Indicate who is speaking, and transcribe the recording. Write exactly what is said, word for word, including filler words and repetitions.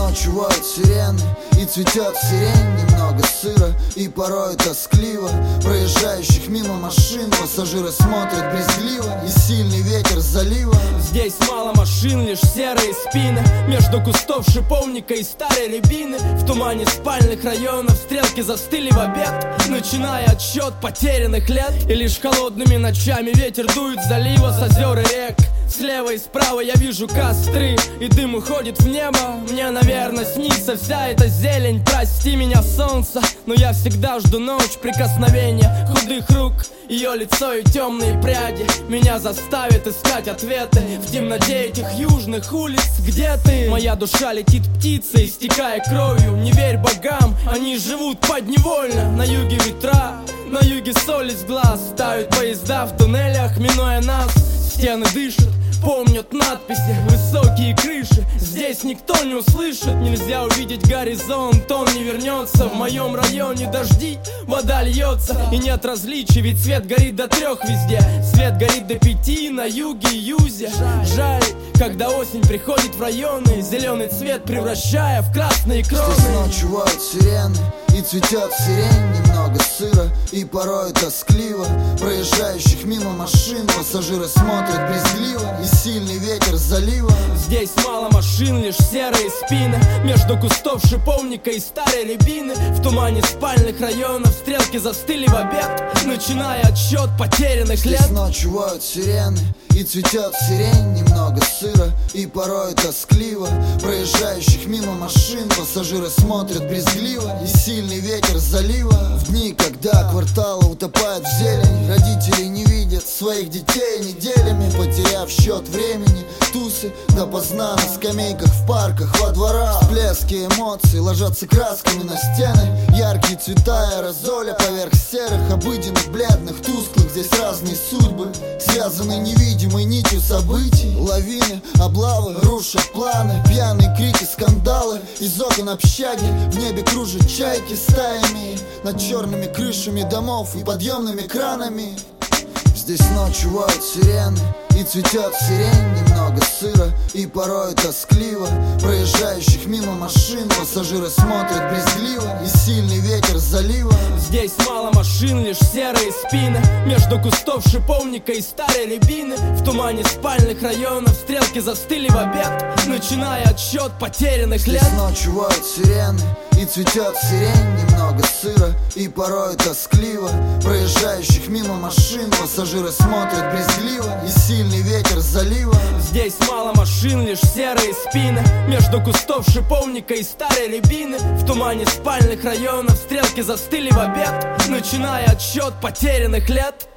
Speaker 1: ночью воют сирены и цветет сирень. Немного сыро и порой тоскливо. Проезжающих мимо машин пассажиры смотрят брезгливо. И сильный ветер с залива.
Speaker 2: Здесь мало машин, лишь серые спины. Между кустов шиповника и старой рябины. В тумане спальных районов стрелки застыли в обед, начиная отсчет потерянных лет. И лишь холодными ночами ветер дует с залива, с озер и рек. Слева и справа я вижу костры, и дым уходит в небо. Мне, наверное, снится вся эта зелень. Прости меня, солнце, но я всегда жду ночь прикосновения худых рук. Ее лицо и темные пряди меня заставят искать ответы в темноте этих южных улиц. Где ты? Моя душа летит птицей, истекая кровью. Не верь богам, они живут подневольно. На юге ветра, на юге соль из глаз. Ставят поезда в туннелях, минуя нас. Стены дышат, помнят надписи, высокие крыши. Здесь никто не услышит, нельзя увидеть горизонт, он не вернется. В моем районе дожди, вода льется, и нет различий, ведь свет горит до трех везде. Свет горит до пяти на юге и юзе. Жаль, когда осень приходит в районы, зеленый цвет превращая в красные кроны.
Speaker 1: Здесь ночью воют сирены и цветет сирень. Немного сыро и порой тоскливо. Проезжающих мимо машин пассажиры смотрят брезгливо. И сильный ветер с залива.
Speaker 2: Здесь мало машин, лишь серые спины. Между кустов шиповника и старой рябины. В тумане спальных районов стрелки застыли в обед, начиная отсчет потерянных лет.
Speaker 1: Здесь ночью воют сирены и цветет сирень. Немного сыро и порой тоскливо. Проезжающих мимо машин пассажиры смотрят брезгливо. И сильный ветер с залива. В дни, когда кварталы утопают в зелени, родители не видят своих детей неделями, потеряв счет времени. Тусы допоздна на скамейках в парках, во дворах. Всплески эмоций ложатся красками на стены. Яркие цвета аэрозоля поверх серых, обыденных, бледных, тусклых. Здесь разные судьбы, связаны невидимой нитью событий. Лавины, облавы, рушат планы. Пьяные крики, скандалы. Из окон общаги в небе кружат чайки стаями над черными крышами домов и подъемными кранами. Здесь ночью воют сирены и цветет сирень. Немного сыро и порой тоскливо. Проезжающих мимо машин пассажиры смотрят брезгливо. И сильный ветер с залива.
Speaker 2: Здесь мало машин, лишь серые спины. Между кустов шиповника и старой рябины. В тумане спальных районов стрелки застыли в обед, начиная отсчет потерянных лет.
Speaker 1: Здесь ночью воют сирены и цветет сирень. Немного сыро и порой тоскливо. Проезжающих мимо машин пассажиры смотрят брезгливо. И сильный ветер с залива.
Speaker 2: Здесь мало машин, лишь серые спины. Между кустов шиповника и старой рябины. В тумане спальных районов стрелки застыли в обед, начиная отсчет потерянных лет.